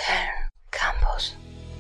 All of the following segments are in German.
Köln Campus.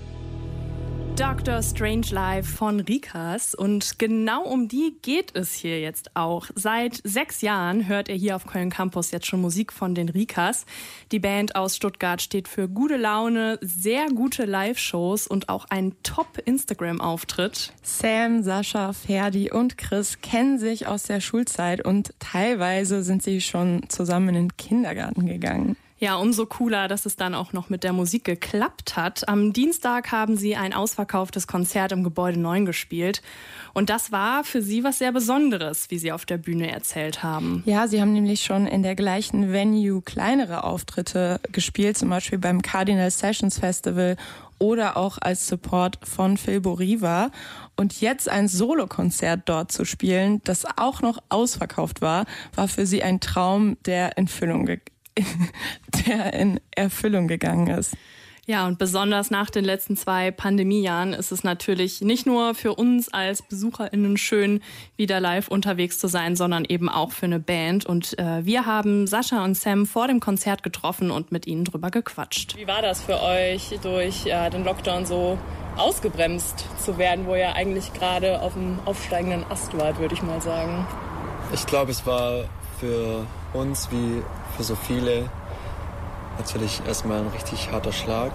Dr. Strangelove von Rikas, und genau um die geht es hier jetzt auch. Seit 6 Jahren hört ihr hier auf Köln Campus jetzt schon Musik von den Rikas. Die Band aus Stuttgart steht für gute Laune, sehr gute Live-Shows und auch einen Top-Instagram-Auftritt. Sam, Sascha, Ferdi und Chris kennen sich aus der Schulzeit und teilweise sind sie schon zusammen in den Kindergarten gegangen. Ja, umso cooler, dass es dann auch noch mit der Musik geklappt hat. Am Dienstag haben sie ein ausverkauftes Konzert im Gebäude 9 gespielt. Und das war für sie was sehr Besonderes, wie sie auf der Bühne erzählt haben. Ja, sie haben nämlich schon in der gleichen Venue kleinere Auftritte gespielt, zum Beispiel beim Cardinal Sessions Festival oder auch als Support von Phil Boriva. Und jetzt ein Solokonzert dort zu spielen, das auch noch ausverkauft war für sie ein Traum, der in Erfüllung gegangen ist. Ja, und besonders nach den letzten 2 Pandemiejahren ist es natürlich nicht nur für uns als BesucherInnen schön, wieder live unterwegs zu sein, sondern eben auch für eine Band. Und wir haben Sascha und Sam vor dem Konzert getroffen und mit ihnen drüber gequatscht. Wie war das für euch, durch den Lockdown so ausgebremst zu werden, wo ihr eigentlich gerade auf dem aufsteigenden Ast wart, würde ich mal sagen? Ich glaube, es war für uns wie für so viele natürlich erstmal ein richtig harter Schlag.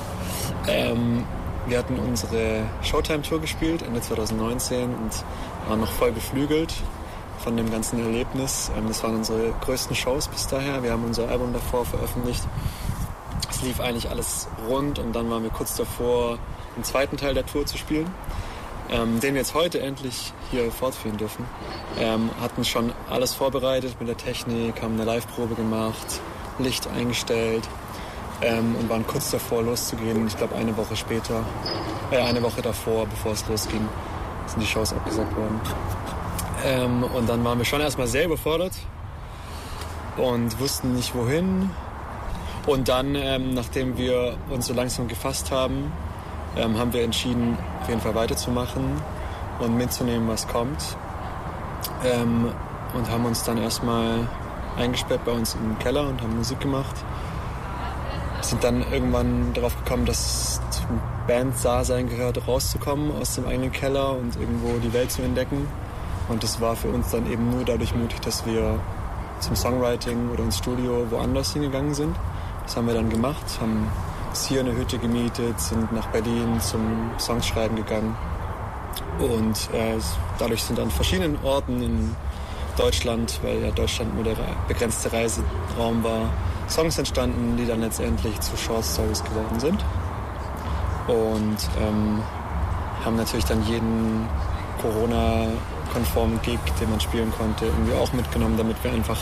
Wir hatten unsere Showtime-Tour gespielt Ende 2019 und waren noch voll beflügelt von dem ganzen Erlebnis. Das waren unsere größten Shows bis daher. Wir haben unser Album davor veröffentlicht. Es lief eigentlich alles rund und dann waren wir kurz davor, den zweiten Teil der Tour zu spielen, den wir jetzt heute endlich hier fortführen dürfen. Hatten schon alles vorbereitet mit der Technik, haben eine Live-Probe gemacht, Licht eingestellt und waren kurz davor loszugehen. Ich glaube eine Woche davor, bevor es losging, sind die Shows abgesagt worden. Und dann waren wir schon erstmal sehr überfordert und wussten nicht wohin. Und dann, nachdem wir uns so langsam gefasst haben, haben wir entschieden, auf jeden Fall weiterzumachen und mitzunehmen, was kommt. Und haben uns dann erstmal eingesperrt bei uns im Keller und haben Musik gemacht. Sind dann irgendwann darauf gekommen, dass es zum Band-Dasein gehört, rauszukommen aus dem eigenen Keller und irgendwo die Welt zu entdecken. Und das war für uns dann eben nur dadurch möglich, dass wir zum Songwriting oder ins Studio woanders hingegangen sind. Das haben wir dann gemacht, haben hier eine Hütte gemietet, sind nach Berlin zum Songschreiben gegangen und dadurch sind an verschiedenen Orten in Deutschland, weil ja Deutschland nur der begrenzte Reiseraum war, Songs entstanden, die dann letztendlich zu Short Stories geworden sind und haben natürlich dann jeden Corona-konformen Gig, den man spielen konnte, irgendwie auch mitgenommen, damit wir einfach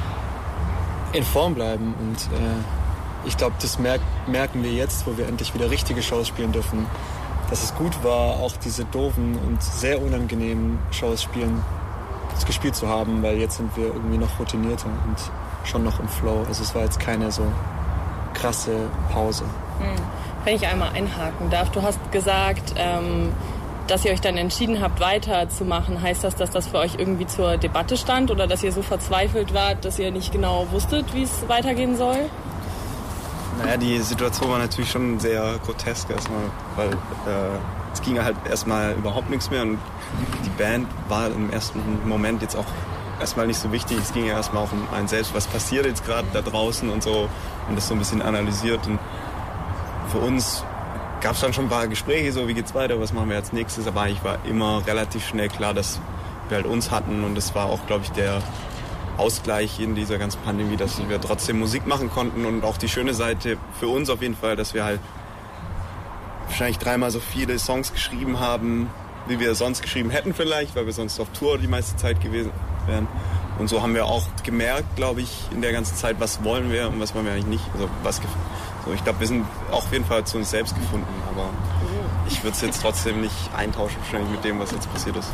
in Form bleiben und ich glaube, das merken wir jetzt, wo wir endlich wieder richtige Shows spielen dürfen, dass es gut war, auch diese doofen und sehr unangenehmen Shows gespielt zu haben, weil jetzt sind wir irgendwie noch routinierter und schon noch im Flow. Also es war jetzt keine so krasse Pause. Wenn ich einmal einhaken darf, du hast gesagt, dass ihr euch dann entschieden habt, weiterzumachen. Heißt das, dass das für euch irgendwie zur Debatte stand oder dass ihr so verzweifelt wart, dass ihr nicht genau wusstet, wie es weitergehen soll? Naja, die Situation war natürlich schon sehr grotesk erstmal, weil es ging halt erstmal überhaupt nichts mehr und die Band war im ersten Moment jetzt auch erstmal nicht so wichtig. Es ging ja erstmal auch um einen selbst, was passiert jetzt gerade da draußen und so und das so ein bisschen analysiert und für uns gab es dann schon ein paar Gespräche, so wie geht's weiter, was machen wir als nächstes, aber eigentlich war immer relativ schnell klar, dass wir halt uns hatten und das war auch, glaube ich, der Ausgleich in dieser ganzen Pandemie, dass wir trotzdem Musik machen konnten und auch die schöne Seite für uns auf jeden Fall, dass wir halt wahrscheinlich 3-mal so viele Songs geschrieben haben, wie wir sonst geschrieben hätten vielleicht, weil wir sonst auf Tour die meiste Zeit gewesen wären. Und so haben wir auch gemerkt, glaube ich, in der ganzen Zeit, was wollen wir und was wollen wir eigentlich nicht. Also ich glaube, wir sind auch auf jeden Fall zu uns selbst gefunden, aber ich würde es jetzt trotzdem nicht eintauschen wahrscheinlich mit dem, was jetzt passiert ist.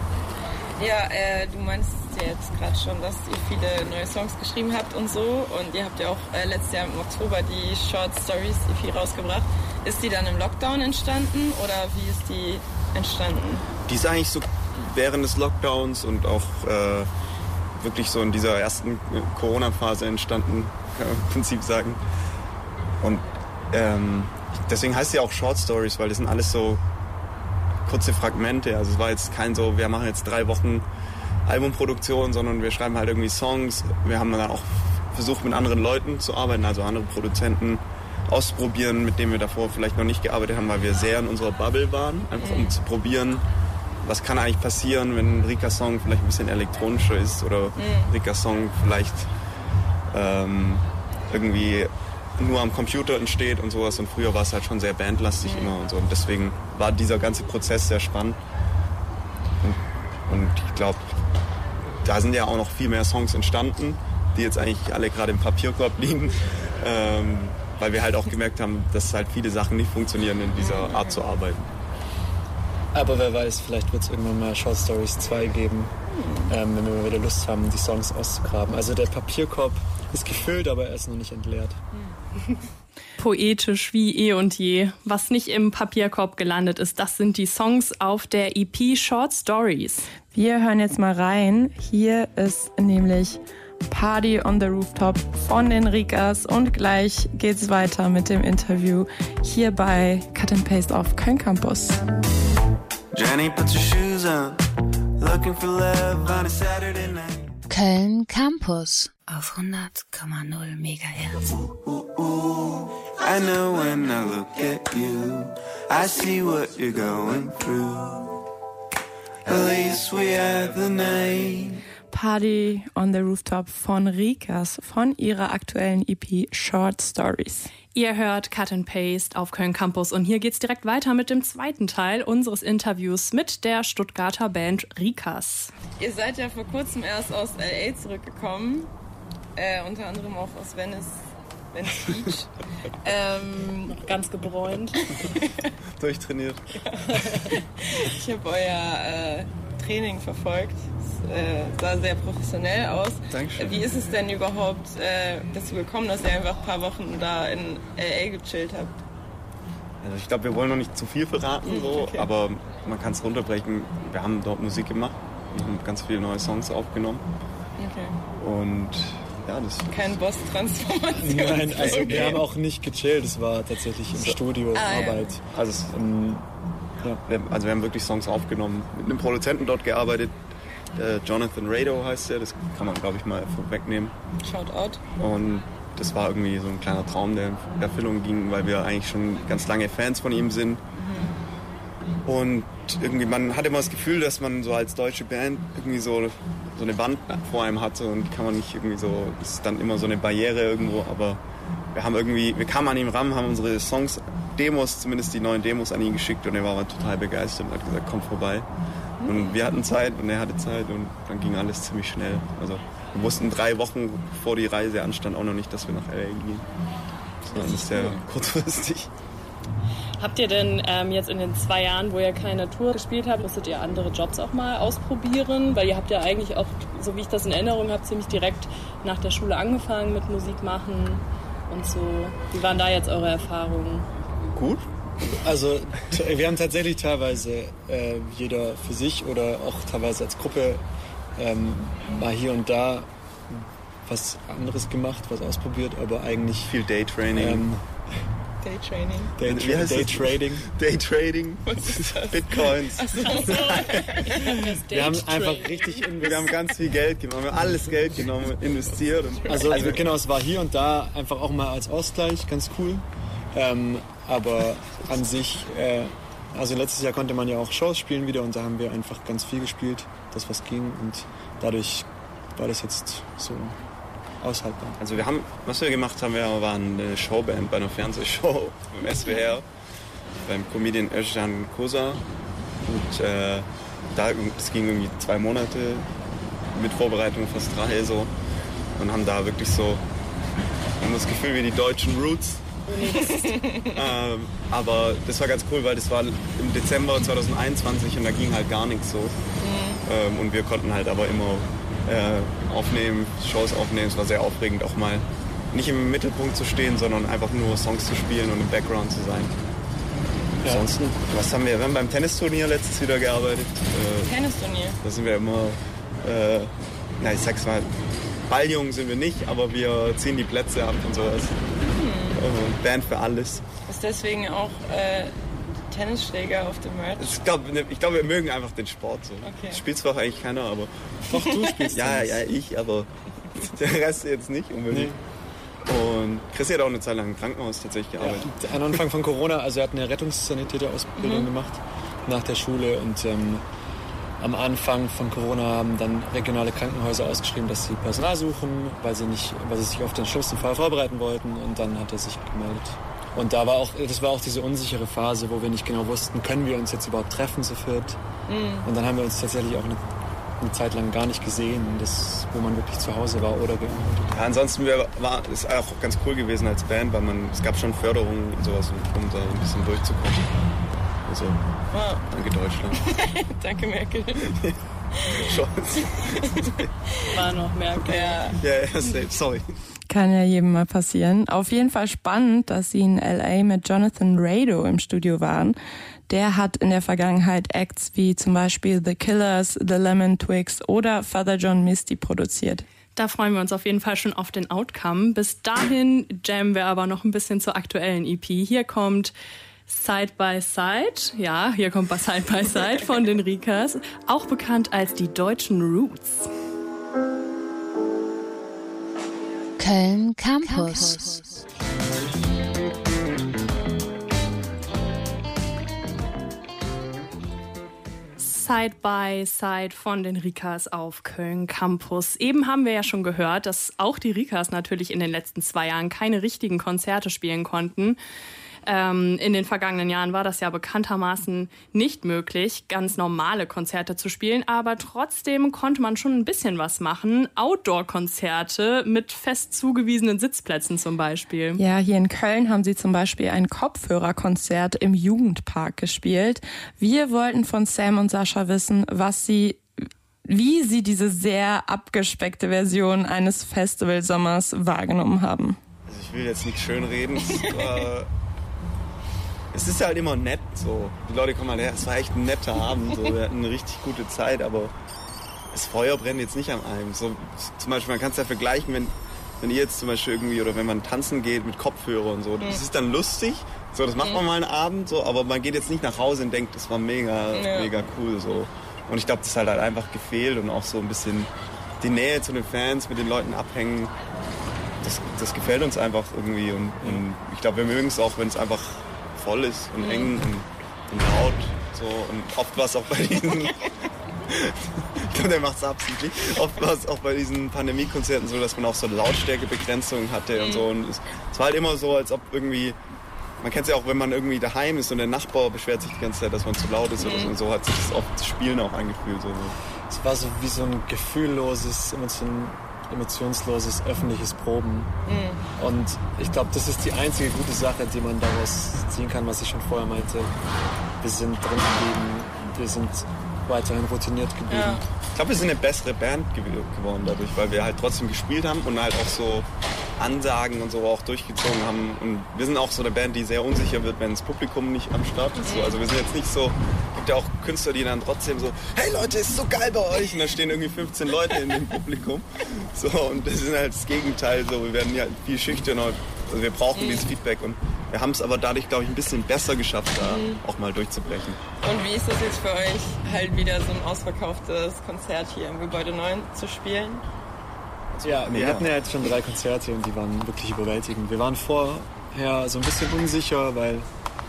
Ja, du meinst ja jetzt gerade schon, dass ihr viele neue Songs geschrieben habt und so. Und ihr habt ja auch letztes Jahr im Oktober die Short Stories EP rausgebracht. Ist die dann im Lockdown entstanden oder wie ist die entstanden? Die ist eigentlich so während des Lockdowns und auch wirklich so in dieser ersten Corona-Phase entstanden, kann man im Prinzip sagen. Und deswegen heißt es ja auch Short Stories, weil das sind alles so kurze Fragmente. Also es war jetzt kein so, wir machen jetzt 3 Wochen Albumproduktion, sondern wir schreiben halt irgendwie Songs. Wir haben dann auch versucht, mit anderen Leuten zu arbeiten, also andere Produzenten auszuprobieren, mit denen wir davor vielleicht noch nicht gearbeitet haben, weil wir sehr in unserer Bubble waren, einfach um zu probieren, was kann eigentlich passieren, wenn ein Rika-Song vielleicht ein bisschen elektronischer ist oder ein Rika-Song vielleicht irgendwie nur am Computer entsteht und sowas. Und früher war es halt schon sehr bandlastig immer und so. Und deswegen war dieser ganze Prozess sehr spannend. Und ich glaube, da sind ja auch noch viel mehr Songs entstanden, die jetzt eigentlich alle gerade im Papierkorb liegen. Weil wir halt auch gemerkt haben, dass halt viele Sachen nicht funktionieren in dieser Art zu arbeiten. Aber wer weiß, vielleicht wird es irgendwann mal Short Stories 2 geben, wenn wir mal wieder Lust haben, die Songs auszugraben. Also der Papierkorb ist gefüllt, aber er ist noch nicht entleert. Poetisch wie eh und je. Was nicht im Papierkorb gelandet ist, das sind die Songs auf der EP Short Stories. Wir hören jetzt mal rein. Hier ist nämlich Party on the Rooftop von den Rikas und gleich geht's weiter mit dem Interview hier bei Cut and Paste auf Köln Campus. Jenny, put your shoes on, looking for love on a Saturday night. Köln Campus auf 100,0 MHz. I know when I look at you, I see what you're going through. At least we have the night. Party on the Rooftop von Rikas von ihrer aktuellen EP Short Stories. Ihr hört Cut and Paste auf Köln Campus und hier geht's direkt weiter mit dem zweiten Teil unseres Interviews mit der Stuttgarter Band Rikas. Ihr seid ja vor kurzem erst aus LA zurückgekommen, unter anderem auch aus Venice Beach. Noch ganz gebräunt. Durchtrainiert. Ich habe euer Training verfolgt. Es sah sehr professionell aus. Dankeschön. Wie ist es denn überhaupt dazu gekommen, dass ihr einfach ein paar Wochen da in LA gechillt habt? Also ich glaube, wir wollen noch nicht zu viel verraten, okay. Aber man kann es runterbrechen. Wir haben dort Musik gemacht und haben ganz viele neue Songs aufgenommen. Okay. Und ja, das... Kein Boss-Transformation. Nein, also wir haben auch nicht gechillt. Es war tatsächlich im Studio Arbeit. Ja. Also wir haben wirklich Songs aufgenommen, mit einem Produzenten dort gearbeitet. Jonathan Rado heißt der, das kann man, glaube ich, mal vorwegnehmen. Shoutout. Und das war irgendwie so ein kleiner Traum, der in Erfüllung ging, weil wir eigentlich schon ganz lange Fans von ihm sind. Und irgendwie, man hat immer das Gefühl, dass man so als deutsche Band irgendwie so eine Wand vor einem hatte und die kann man nicht irgendwie so, das ist dann immer so eine Barriere irgendwo, aber wir kamen an ihm ran, haben unsere Songs, Demos, zumindest die neuen Demos an ihn geschickt und er war total begeistert und hat gesagt, komm vorbei. Und wir hatten Zeit und er hatte Zeit und dann ging alles ziemlich schnell. Also wir wussten 3 Wochen bevor die Reise anstand auch noch nicht, dass wir nach LA gehen. Das war alles sehr kurzfristig. Habt ihr denn jetzt in den 2 Jahren, wo ihr keine Tour gespielt habt, musstet ihr andere Jobs auch mal ausprobieren? Weil ihr habt ja eigentlich auch, so wie ich das in Erinnerung habe, ziemlich direkt nach der Schule angefangen mit Musik machen und so. Wie waren da jetzt eure Erfahrungen? Gut. Also wir haben tatsächlich teilweise jeder für sich oder auch teilweise als Gruppe mal hier und da was anderes gemacht, was ausprobiert, aber eigentlich viel Daytraining. Daytraining. Daytrading. Was ist das? Bitcoins. Wir haben einfach richtig Wir haben ganz viel Geld genommen, wir haben alles Geld genommen, investiert. Also genau, es war hier und da einfach auch mal als Ausgleich ganz cool. Aber an sich, also letztes Jahr konnte man ja auch Shows spielen wieder und da haben wir einfach ganz viel gespielt, das was ging und dadurch war das jetzt so aushaltbar. Also was wir gemacht haben, waren eine Showband bei einer Fernsehshow beim SWR, beim Comedian Özcan Kosa und das ging irgendwie 2 Monate mit Vorbereitung fast 3 so und haben da wirklich so das Gefühl wie die deutschen Roots. Aber das war ganz cool, weil das war im Dezember 2021 und da ging halt gar nichts so. Und wir konnten halt aber immer Shows aufnehmen. Es war sehr aufregend, auch mal nicht im Mittelpunkt zu stehen, sondern einfach nur Songs zu spielen und im Background zu sein. Ja. Ansonsten, wir haben beim Tennisturnier letztens wieder gearbeitet. Tennisturnier? Da sind wir immer, ich sag's mal, Balljungen sind wir nicht, aber wir ziehen die Plätze ab und sowas. Band für alles. Ist deswegen auch Tennisschläger auf dem Merch? Ich glaube, wir mögen einfach den Sport so. Okay. Das spielt zwar eigentlich keiner, aber... Doch, du spielst ja, Tennis. ja, ich, aber der Rest jetzt nicht unbedingt. Und Chrissy hat auch eine Zeit lang im Krankenhaus tatsächlich gearbeitet. Ja, am Anfang von Corona, also er hat eine Rettungssanitäter-Ausbildung gemacht nach der Schule und am Anfang von Corona haben dann regionale Krankenhäuser ausgeschrieben, dass sie Personal suchen, weil sie sich auf den schlimmsten Fall vorbereiten wollten, und dann hat er sich gemeldet. Und das war auch diese unsichere Phase, wo wir nicht genau wussten, können wir uns jetzt überhaupt treffen zu viert. Und dann haben wir uns tatsächlich auch eine Zeit lang gar nicht gesehen, wo man wirklich zu Hause war oder gearbeitet. Ja, ansonsten ist auch ganz cool gewesen als Band, weil es gab schon Förderungen und sowas, um da ein bisschen durchzukommen. Also, danke Deutschland. Danke Merkel. Scholz. War noch Merkel. Ja, sorry. Kann ja jedem mal passieren. Auf jeden Fall spannend, dass sie in L.A. mit Jonathan Rado im Studio waren. Der hat in der Vergangenheit Acts wie zum Beispiel The Killers, The Lemon Twigs oder Father John Misty produziert. Da freuen wir uns auf jeden Fall schon auf den Outcome. Bis dahin jammen wir aber noch ein bisschen zur aktuellen EP. Hier kommt Side by Side. Ja, hier kommt Side by Side von den Rikas, auch bekannt als die deutschen Roots. Köln Campus. Side by Side von den Rikas auf Köln Campus. Eben haben wir ja schon gehört, dass auch die Rikas natürlich in den letzten 2 Jahren keine richtigen Konzerte spielen konnten. In den vergangenen Jahren war das ja bekanntermaßen nicht möglich, ganz normale Konzerte zu spielen, aber trotzdem konnte man schon ein bisschen was machen. Outdoor-Konzerte mit fest zugewiesenen Sitzplätzen zum Beispiel. Ja, hier in Köln haben sie zum Beispiel ein Kopfhörerkonzert im Jugendpark gespielt. Wir wollten von Sam und Sascha wissen, wie sie diese sehr abgespeckte Version eines Festivalsommers wahrgenommen haben. Also ich will jetzt nicht schönreden. Es ist halt immer nett so. Die Leute kommen halt her, es war echt ein netter Abend. So. Wir hatten eine richtig gute Zeit, aber das Feuer brennt jetzt nicht an einem. So, zum Beispiel, man kann es ja vergleichen, wenn ihr jetzt zum Beispiel irgendwie, oder wenn man tanzen geht mit Kopfhörer und so. Das ist dann lustig, so, das macht man mal einen Abend, so, aber man geht jetzt nicht nach Hause und denkt, das war mega cool. So. Und ich glaube, das hat halt einfach gefehlt und auch so ein bisschen die Nähe zu den Fans, mit den Leuten abhängen. Das gefällt uns einfach irgendwie und ich glaube, wir mögen es auch, wenn es einfach voll ist und eng und laut. So. Und oft war es auch bei diesen... ich glaube, der macht es absichtlich. Oft war es auch bei diesen Pandemiekonzerten so, dass man auch so Lautstärkebegrenzungen hatte und so. Und es war halt immer so, als ob irgendwie... Man kennt es ja auch, wenn man irgendwie daheim ist und der Nachbar beschwert sich die ganze Zeit, dass man zu laut ist oder so. Und so hat sich das oft das Spielen auch angefühlt. So. Es war so wie so ein gefühlloses, emotionsloses öffentliches Proben. Und ich glaube, das ist die einzige gute Sache, die man daraus ziehen kann, was ich schon vorher meinte. Wir sind drin geblieben, wir sind weiterhin routiniert geblieben. Ja. Ich glaube, wir sind eine bessere Band geworden dadurch, weil wir halt trotzdem gespielt haben und halt auch so Ansagen und so auch durchgezogen haben. Und wir sind auch so eine Band, die sehr unsicher wird, wenn das Publikum nicht am Start ist. So. Also wir sind jetzt nicht so, gibt ja auch Künstler, die dann trotzdem so, hey Leute, ist so geil bei euch. Und da stehen irgendwie 15 Leute in dem Publikum. So, und das ist halt das Gegenteil. So, wir werden ja viel schüchterner. Also wir brauchen dieses Feedback. Und wir haben es aber dadurch, glaube ich, ein bisschen besser geschafft, da auch mal durchzubrechen. Und wie ist das jetzt für euch, halt wieder so ein ausverkauftes Konzert hier im Gebäude 9 zu spielen? Ja, wir hatten ja jetzt schon 3 Konzerte und die waren wirklich überwältigend. Wir waren vorher so ein bisschen unsicher, weil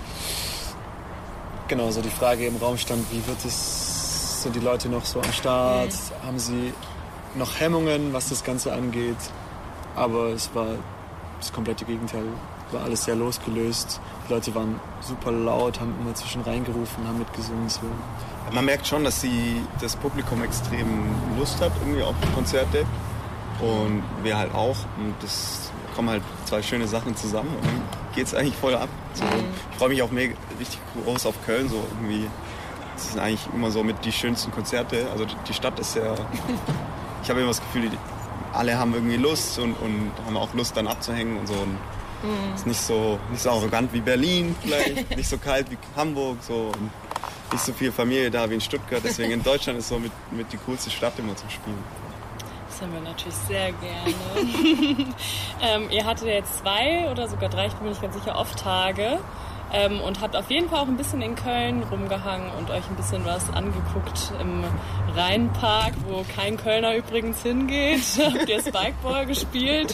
genau so die Frage im Raum stand, sind die Leute noch so am Start? Haben sie noch Hemmungen, was das Ganze angeht? Aber es war das komplette Gegenteil. War alles sehr losgelöst. Die Leute waren super laut, haben immer zwischen reingerufen, haben mitgesungen. So. Man merkt schon, dass das Publikum extrem Lust hat irgendwie auf die Konzerte. Und wir halt auch. Und das kommen halt 2 schöne Sachen zusammen und dann geht's eigentlich voll ab. So, ich freue mich auch richtig groß auf Köln. So irgendwie, das sind eigentlich immer so mit die schönsten Konzerte. Also die Stadt ist ja... Ich habe immer das Gefühl, alle haben irgendwie Lust und haben auch Lust dann abzuhängen und so. Und ist nicht so arrogant wie Berlin vielleicht, nicht so kalt wie Hamburg. So, und nicht so viel Familie da wie in Stuttgart. Deswegen in Deutschland ist so mit die coolste Stadt immer zum Spielen. Das haben wir natürlich sehr gerne. Ihr hattet jetzt 2 oder sogar 3, ich bin mir nicht ganz sicher, Off-Tage und habt auf jeden Fall auch ein bisschen in Köln rumgehangen und euch ein bisschen was angeguckt im Rheinpark, wo kein Kölner übrigens hingeht. Habt ihr Spikeball gespielt?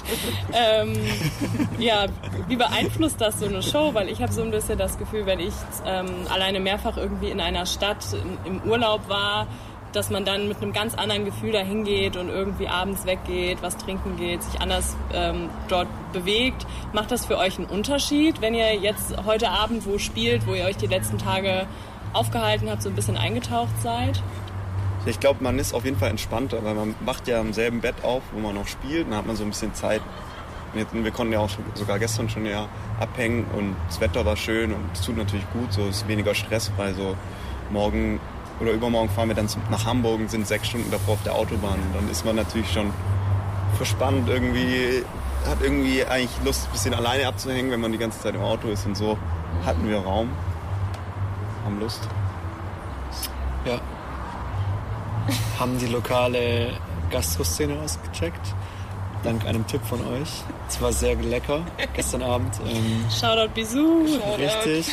Ja, wie beeinflusst das so eine Show? Weil ich habe so ein bisschen das Gefühl, wenn ich alleine mehrfach irgendwie in einer Stadt im Urlaub war, dass man dann mit einem ganz anderen Gefühl dahin geht und irgendwie abends weggeht, was trinken geht, sich anders dort bewegt. Macht das für euch einen Unterschied, wenn ihr jetzt heute Abend wo spielt, wo ihr euch die letzten Tage aufgehalten habt, so ein bisschen eingetaucht seid? Ich glaube, man ist auf jeden Fall entspannter, weil man wacht ja im selben Bett auf, wo man noch spielt, dann hat man so ein bisschen Zeit. Wir konnten ja auch sogar gestern schon abhängen und das Wetter war schön und es tut natürlich gut, so ist weniger Stress, weil so morgen oder übermorgen fahren wir dann nach Hamburg und sind 6 Stunden davor auf der Autobahn. Und dann ist man natürlich schon verspannt irgendwie, hat irgendwie eigentlich Lust, ein bisschen alleine abzuhängen, wenn man die ganze Zeit im Auto ist. Und so hatten wir Raum, haben Lust. Ja. Haben die lokale Gastroszene ausgecheckt. Dank einem Tipp von euch. Es war sehr lecker gestern Abend. Shoutout Bisou. Richtig.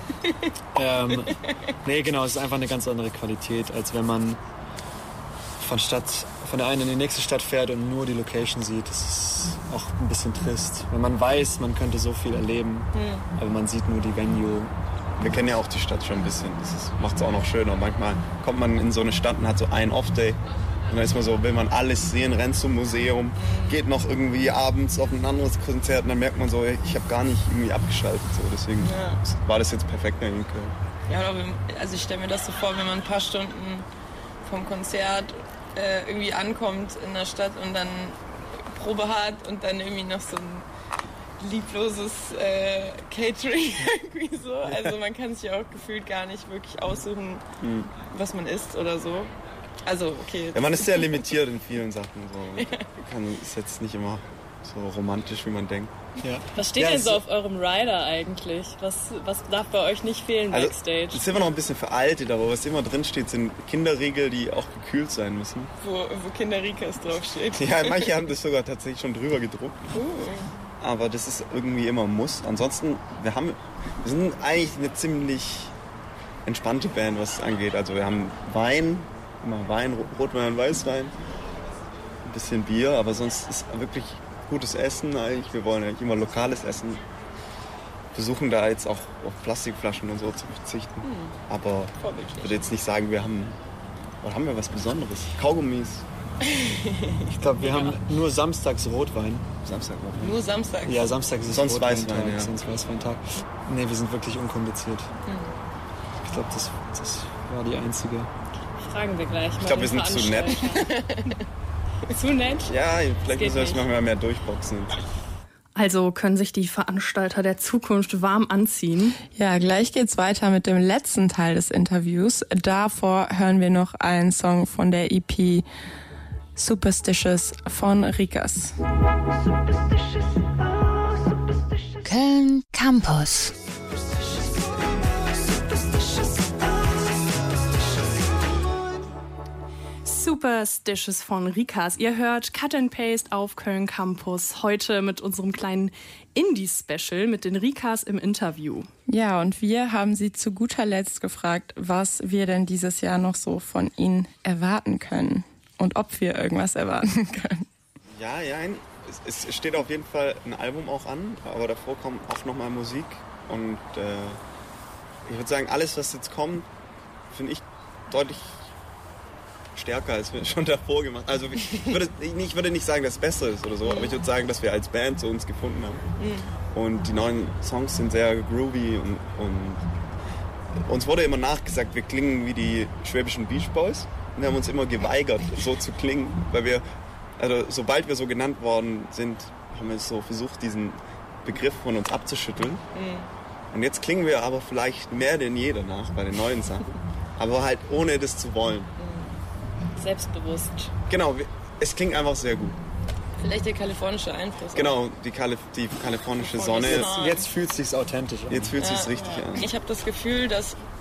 Nee, genau, es ist einfach eine ganz andere Qualität, als wenn man von der einen in die nächste Stadt fährt und nur die Location sieht. Das ist auch ein bisschen trist. Wenn man weiß, man könnte so viel erleben, aber man sieht nur die Venue. Wir kennen ja auch die Stadt schon ein bisschen. Das macht es auch noch schöner. Manchmal kommt man in so eine Stadt und hat so einen Off-Day. Und dann ist man so, will man alles sehen, rennt zum Museum, geht noch irgendwie abends auf ein anderes Konzert und dann merkt man so, ich habe gar nicht irgendwie abgeschaltet. So. Deswegen war das jetzt perfekt in Köln. Ja, also ich stelle mir das so vor, wenn man ein paar Stunden vom Konzert irgendwie ankommt in der Stadt und dann Probe hat und dann irgendwie noch so ein liebloses Catering irgendwie so. Also man kann sich ja auch gefühlt gar nicht wirklich aussuchen, was man isst oder so. Also, okay. Ja, man ist sehr limitiert in vielen Sachen. So. Ist jetzt nicht immer so romantisch, wie man denkt. Ja. Was steht denn so auf eurem Rider eigentlich? Was darf bei euch nicht fehlen backstage? Also, ist immer noch ein bisschen veraltet, aber was immer drin steht, sind Kinderriegel, die auch gekühlt sein müssen. Wo Kinderriegels draufsteht. Ja, manche haben das sogar tatsächlich schon drüber gedruckt. Aber das ist irgendwie immer ein Muss. Ansonsten, wir sind eigentlich eine ziemlich entspannte Band, was es angeht. Also wir haben Wein, Rotwein, Weißwein, ein bisschen Bier, aber sonst ist wirklich gutes Essen eigentlich. Wir wollen eigentlich immer lokales Essen. Versuchen da jetzt auch auf Plastikflaschen und so zu verzichten. Aber ich würde jetzt nicht sagen, haben wir was Besonderes? Kaugummis. Ich glaube, wir haben nur samstags Rotwein. Nur samstags? Ja, samstags ist sonst Rotweintag. Weißwein, ja. Sonst Weißweintag. Nee, wir sind wirklich unkompliziert. Ich glaube, das war die einzige. Fragen wir gleich mal. Ich glaube, wir sind zu nett. Zu nett? Ja, vielleicht müssen wir das mal mehr durchboxen. Also können sich die Veranstalter der Zukunft warm anziehen. Ja, gleich geht's weiter mit dem letzten Teil des Interviews. Davor hören wir noch einen Song von der EP Superstitious von Rikas. Köln Campus. Superstitious von Rikas. Ihr hört Cut and Paste auf Köln Campus. Heute mit unserem kleinen Indie-Special mit den Rikas im Interview. Ja, und wir haben sie zu guter Letzt gefragt, was wir denn dieses Jahr noch so von ihnen erwarten können. Und ob wir irgendwas erwarten können. Ja, es steht auf jeden Fall ein Album auch an, aber davor kommt auch nochmal Musik. Und ich würde sagen, alles, was jetzt kommt, finde ich deutlich stärker, als wir schon davor gemacht haben. Also ich würde nicht sagen, dass es besser ist oder so, aber ich würde sagen, dass wir als Band so uns gefunden haben. Und die neuen Songs sind sehr groovy und uns wurde immer nachgesagt, wir klingen wie die schwäbischen Beach Boys. Wir haben uns immer geweigert, so zu klingen, weil sobald wir so genannt worden sind, haben wir so versucht, diesen Begriff von uns abzuschütteln. Und jetzt klingen wir aber vielleicht mehr denn je danach bei den neuen Sachen, aber halt ohne das zu wollen. Selbstbewusst. Genau, es klingt einfach sehr gut. Vielleicht der kalifornische Einfluss. Genau, die kalifornische Sonne. Jetzt fühlt es sich authentisch an. Jetzt fühlt es sich richtig an. Ich habe das Gefühl, dass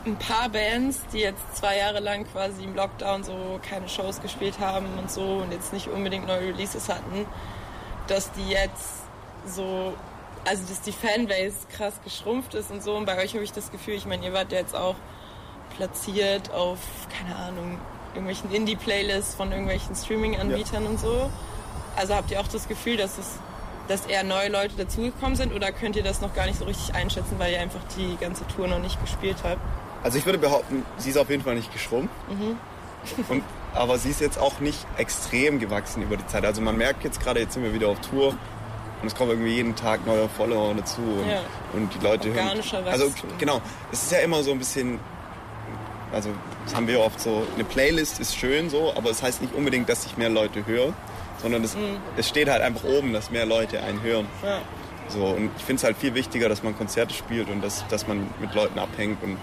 ein paar Bands, die jetzt 2 Jahre lang quasi im Lockdown so keine Shows gespielt haben und so und jetzt nicht unbedingt neue Releases hatten, dass die jetzt so, also dass die Fanbase krass geschrumpft ist und so. Und bei euch habe ich das Gefühl, ich meine, ihr wart ja jetzt auch platziert auf, keine Ahnung, irgendwelchen Indie-Playlists von irgendwelchen Streaming-Anbietern und so. Also habt ihr auch das Gefühl, dass eher neue Leute dazugekommen sind oder könnt ihr das noch gar nicht so richtig einschätzen, weil ihr einfach die ganze Tour noch nicht gespielt habt? Also ich würde behaupten, sie ist auf jeden Fall nicht geschrumpft. Aber sie ist jetzt auch nicht extrem gewachsen über die Zeit. Also man merkt jetzt gerade, jetzt sind wir wieder auf Tour und es kommen irgendwie jeden Tag neue Follower dazu und die Leute hören. Organischer Wachstum. Also genau, es ist ja immer so ein bisschen, also das haben wir oft so, eine Playlist ist schön so, aber es heißt nicht unbedingt, dass sich mehr Leute hören, sondern es steht halt einfach oben, dass mehr Leute einen hören. Ja. So, und ich finde es halt viel wichtiger, dass man Konzerte spielt und dass man mit Leuten abhängt und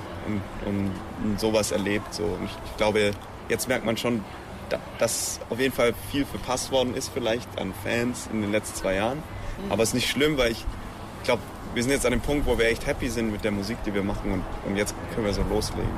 sowas erlebt. So. Und ich glaube, jetzt merkt man schon, dass auf jeden Fall viel verpasst worden ist vielleicht an Fans in den letzten 2 Jahren. Aber es ist nicht schlimm, weil ich glaube, wir sind jetzt an dem Punkt, wo wir echt happy sind mit der Musik, die wir machen und jetzt können wir so loslegen.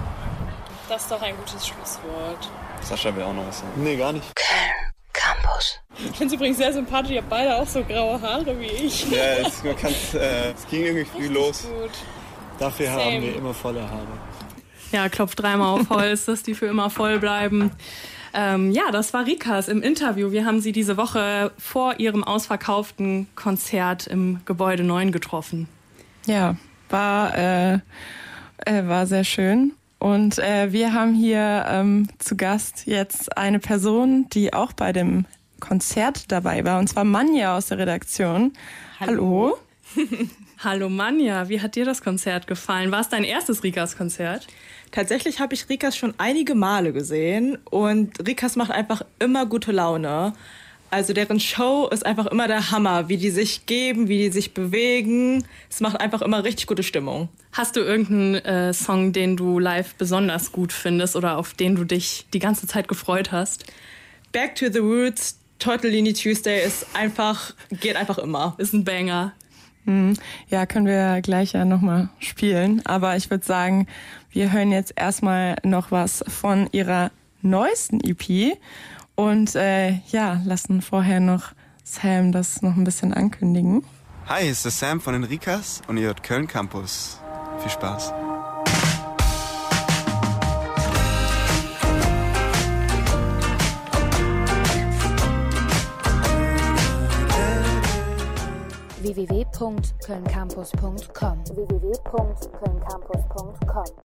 Das ist doch ein gutes Schlusswort. Sascha will auch noch was sagen. Nee, gar nicht. Campus. Ich finde es übrigens sehr sympathisch, ihr habt beide auch so graue Haare wie ich. Ja, es ging irgendwie früh los. Gut. Dafür haben wir immer volle Haare. Ja, klopft 3-mal auf Holz, dass die für immer voll bleiben. Ja, das war Rikas im Interview. Wir haben sie diese Woche vor ihrem ausverkauften Konzert im Gebäude 9 getroffen. Ja, war sehr schön. Und wir haben hier zu Gast jetzt eine Person, die auch bei dem Konzert dabei war, und zwar Manja aus der Redaktion. Hallo. Hallo Manja, wie hat dir das Konzert gefallen? War es dein erstes Rikas-Konzert? Tatsächlich habe ich Rikas schon einige Male gesehen und Rikas macht einfach immer gute Laune. Also deren Show ist einfach immer der Hammer, wie die sich geben, wie die sich bewegen. Es macht einfach immer richtig gute Stimmung. Hast du irgendeinen Song, den du live besonders gut findest oder auf den du dich die ganze Zeit gefreut hast? Back to the Roots, Tortellini Tuesday geht einfach immer. Ist ein Banger. Ja, können wir gleich ja nochmal spielen. Aber ich würde sagen, wir hören jetzt erstmal noch was von ihrer neuesten EP. Und lassen vorher noch Sam das noch ein bisschen ankündigen. Hi, hier ist der Sam von den Rikas und ihr hört Köln Campus. Viel Spaß. www.kölncampus.com